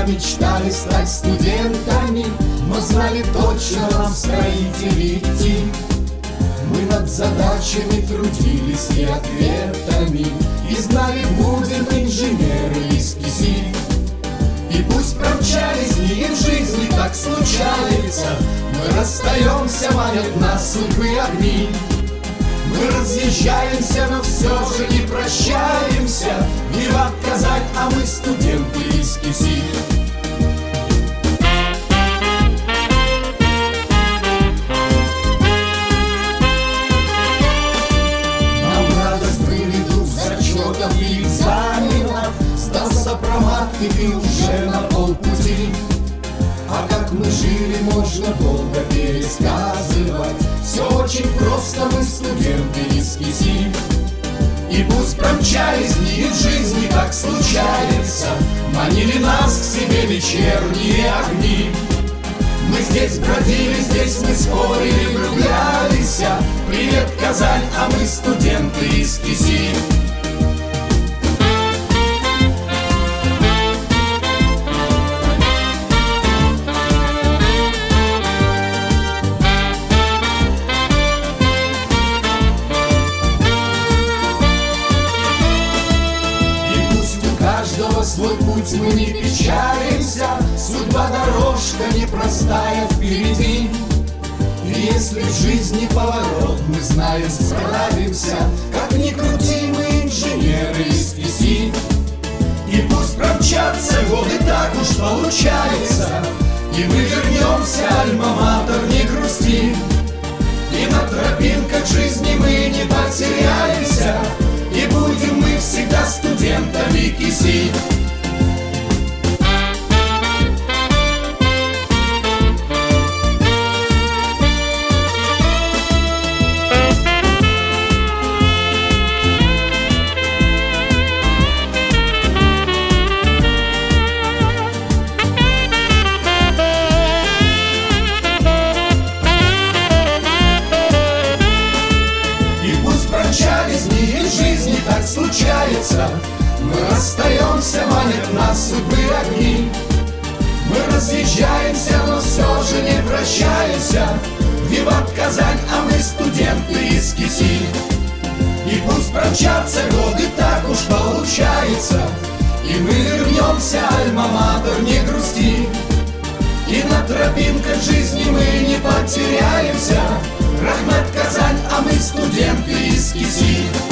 мечтали стать студентами, но знали точно нам в строители идти. Мы над задачами трудились и ответами, и знали, будем инженеры из КИСИ. И пусть промчались дни в жизни, так случается, мы расстаемся, манят нас судьбы огни. Мы разъезжаемся, но все же не прощаемся. Виват Казань, а мы студенты из КИСИ. Нам радость были двух зачетов и экзаменов. Сдал сопромат, и ты уже на полпути. А как мы жили, можно долго пересказывать. Все очень просто, мы студенты из КИСИ. И пусть промчались дни в жизни, так случается, манили нас к себе вечерние огни. Мы здесь бродили, здесь мы спорили, влюблялись. Привет, Казань, а мы студенты из КИСИ. Свой путь мы не печалимся, судьба дорожка непростая впереди. И если в жизни поворот, мы знаем, справимся. Как ни крути, мы инженеры из КИСИ. И пусть промчатся годы, так уж получается, и мы вернемся, альма-матер, не грусти. И на тропинках жизни мы не потеряемся, и будем мы всегда студентами КИСИ. Промчались дни в жизни, так случается, мы расстаемся, манят нас судьбы огни. Мы разъезжаемся, но все же не прощаемся. Виват Казань, а мы студенты из КИСИ. И пусть промчатся годы, так уж получается, и мы вернемся, альма-матер, не грусти. И на тропинках жизни мы не потеряемся. Рахмет, Казань, а мы студенты из КИСИ.